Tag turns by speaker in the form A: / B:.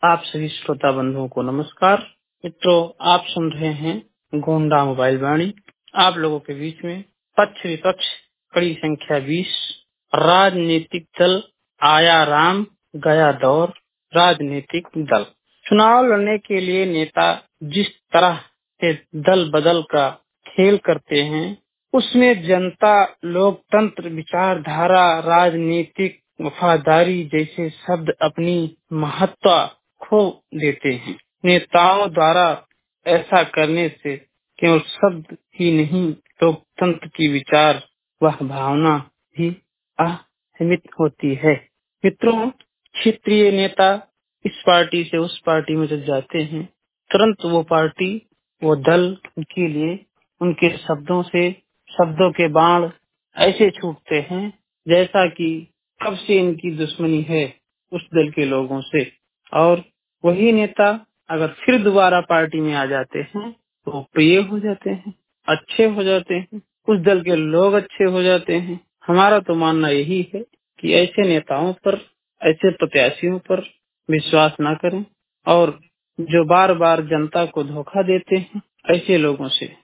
A: आप सभी श्रोता बंधुओं को नमस्कार। मित्रों, आप सुन रहे हैं गोंडा मोबाइल वाणी। आप लोगों के बीच में पक्ष विपक्ष कड़ी संख्या 20 राजनीतिक दल आया राम गया दौर। राजनीतिक दल चुनाव लड़ने के लिए नेता जिस तरह से दल बदल का खेल करते हैं, उसमें जनता लोकतंत्र विचारधारा राजनीतिक वफादारी जैसे शब्द अपनी महत्व खो देते हैं। नेताओं द्वारा ऐसा करने से केवल शब्द ही नहीं, लोकतंत्र की विचार वह भावना भी अहमित होती है। मित्रों, क्षेत्रीय नेता इस पार्टी से उस पार्टी में जब जाते हैं, तुरंत वो पार्टी वो दल के लिए उनके शब्दों के बाण ऐसे छूटते हैं जैसा कि कब से इनकी दुश्मनी है उस दल के लोगों से। और वही नेता अगर फिर दोबारा पार्टी में आ जाते हैं तो प्रिय हो जाते हैं, अच्छे हो जाते हैं, उस दल के लोग अच्छे हो जाते हैं। हमारा तो मानना यही है कि ऐसे नेताओं पर, ऐसे प्रत्याशियों पर विश्वास न करें और जो बार बार जनता को धोखा देते हैं, ऐसे लोगों से